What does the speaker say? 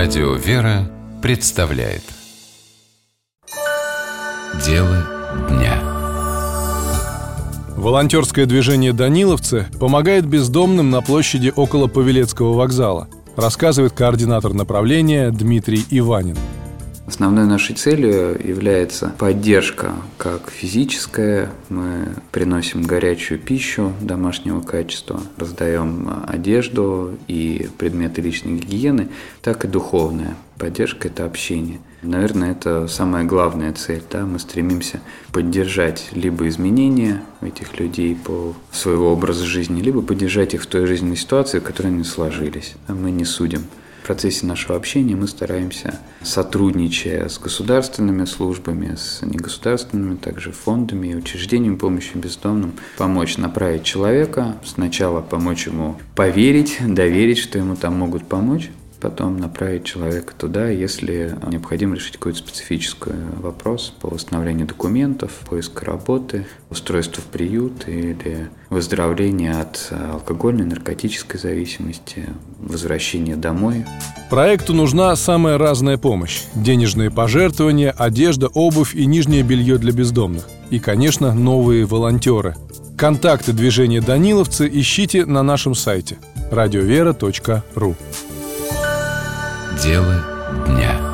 Радио «Вера» представляет Дело дня. Волонтерское движение «Даниловцы» помогает бездомным на площади около Павелецкого вокзала, рассказывает координатор направления Дмитрий Иванин. Основной нашей целью является поддержка как физическая. Мы приносим горячую пищу домашнего качества, раздаем одежду и предметы личной гигиены, так и духовная поддержка – это общение. Наверное, это самая главная цель. Мы стремимся поддержать либо изменения этих людей по своего образа жизни, либо поддержать их в той жизненной ситуации, в которой они сложились. Мы не судим. В процессе нашего общения мы стараемся, сотрудничая с государственными службами, с негосударственными, также фондами и учреждениями помощи бездомным, помочь направить человека, сначала помочь ему поверить, доверить, что ему там могут помочь, потом направить человека туда, если необходимо решить какой-то специфический вопрос по восстановлению документов, поиск работы, устройство в приют или выздоровление от алкогольной, наркотической зависимости, возвращение домой. Проекту нужна самая разная помощь: денежные пожертвования, одежда, обувь и нижнее белье для бездомных. И, конечно, новые волонтеры. Контакты движения «Даниловцы» ищите на нашем сайте radiovera.ru. Дело дня.